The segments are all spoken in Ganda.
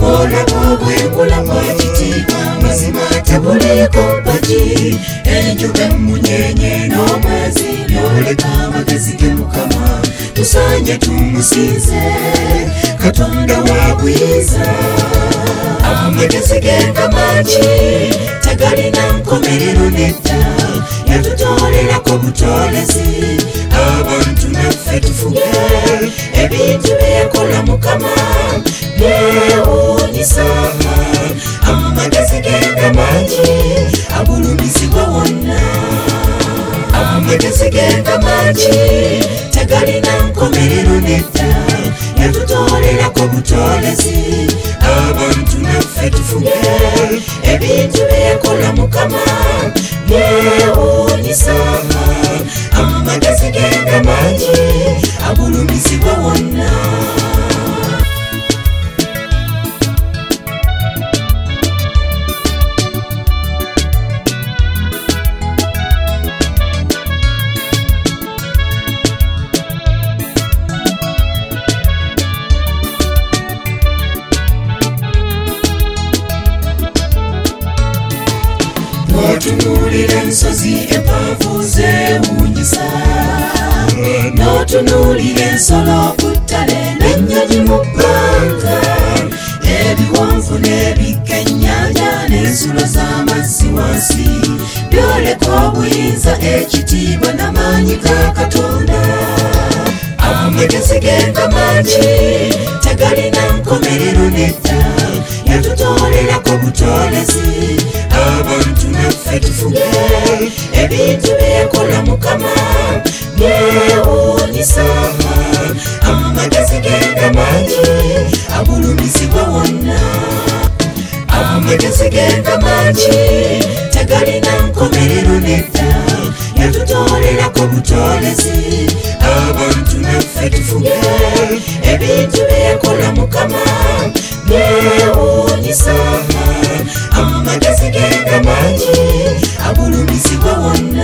olaba obwengula bwekitiibwa mazima tebuliiko mpagi enjuba emunyenye n'omwezi byoleka amagezi ge Mukama tusaanye tumusinze Katonda wa bwiza amagezi ge mangi tegalina nkomerero nedda yatutolerako butoolezi abantu naffe tufuge ebintu bye yakola Mukama byewuunyisa amagezi ge mangi agulumizibwa wonna amagezi ge mangi tegalina nkomerero nedda yatutolerako butoolezi abantu naffe tufuge ebintu bye yakola Mukama byewuunyisa amagezi ge mangi agulumizibwa wonna Notunuulira ensozi empanvu zeewuunyisa Notunuulira ensolo ku ttale n'ennyonyi mu bbanga ebiwonvu n'ebigga ennyanja n'ensulo z'amazzi wansi byoleka obuyinza ekitiibwa n'amaanyi ga Katonda amagezi ge mangi tegalina nkomerero nedda yatutolerako butoolezi abantu naffe tufuge ebintu bye yakola Mukama byewuunyisa amagezi ge mangi agulumizibwa wonna amagezi ge mangi tegalina nkomerero nedda yatutolerako butoolezi abantu naffe tufuge ebintu bye yakola Mukama byewuunyisa amagezi ge mangi agulumizibwa wonna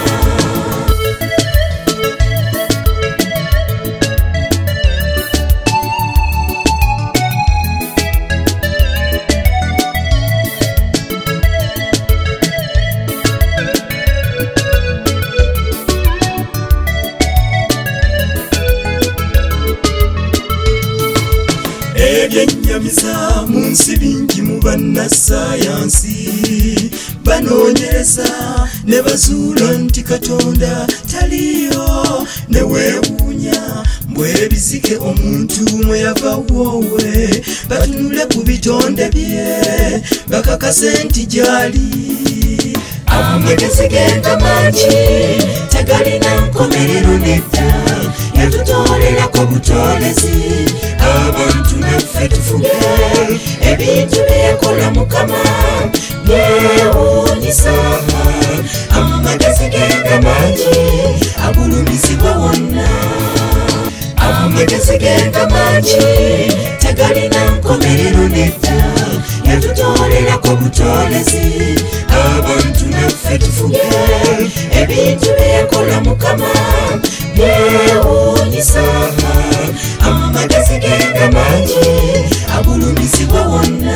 ebyennyamiza mu nsi bingi mu bannassaayansi banoonyereza ne bazuula nti Katonda taliyo ne weewuunya bw'ebizike omuntu mwe yava woowe batunule ku bitonde bye bakakase nti gyali amagezi ge mangi tegalina nkomerero nedda yatutolerako butoolezi abantu naffe tufuge ebintu bye yakola Mukama byewuunyisa amagezi ge mangi agulumizibwa wonna amagezi ge mangi tegalina nkomerero nedda yatutolerako butoolezi abantu naffe tufuge ebintu bye yakola Mukama byewuunyisa amagezi ge mangi agulumizibwa wonna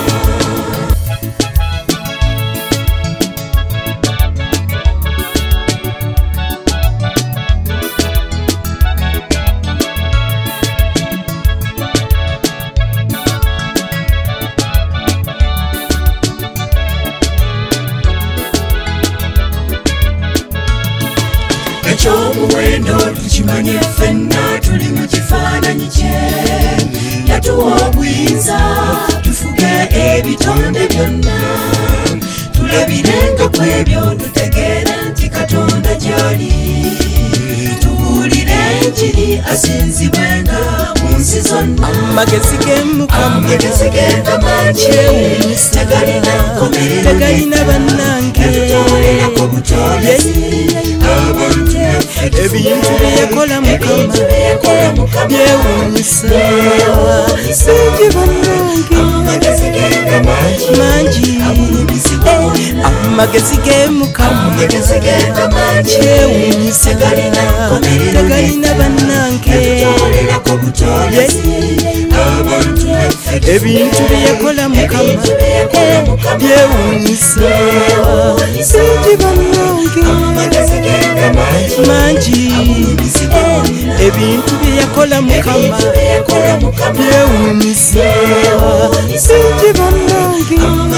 ekyomuwendo tukimanye ffenna tuli mu kifaananyi kye yatuwa obuyinza tufuge ebitonde byonna tulabirenga ku ebyo tutegeera nti Katonda gy'ali tubuulire enjiri asinzibwenga mu nsi zonna amagezi ge Mukama mangi tegalina nkomerero tegalina bannange yatutolerako butoolezi abantu ebintu bye yakola Mukama byewuunyisa bingi bannange amagezi ge mangi amagezi ge Mukama byewuunyisa tegalina bannange ebintu byeyakola mukama byewuunyisa singi bannange mangi ebintu byeyakola mukama byewuunyisa singi bannange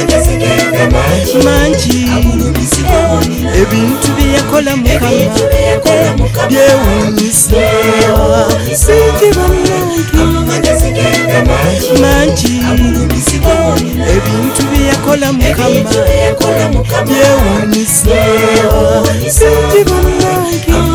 mangi ebintu byeyakola mukama byewuunyisa singi bannange mangi ebintu byeyakola mukama byewuunyisa singi bannange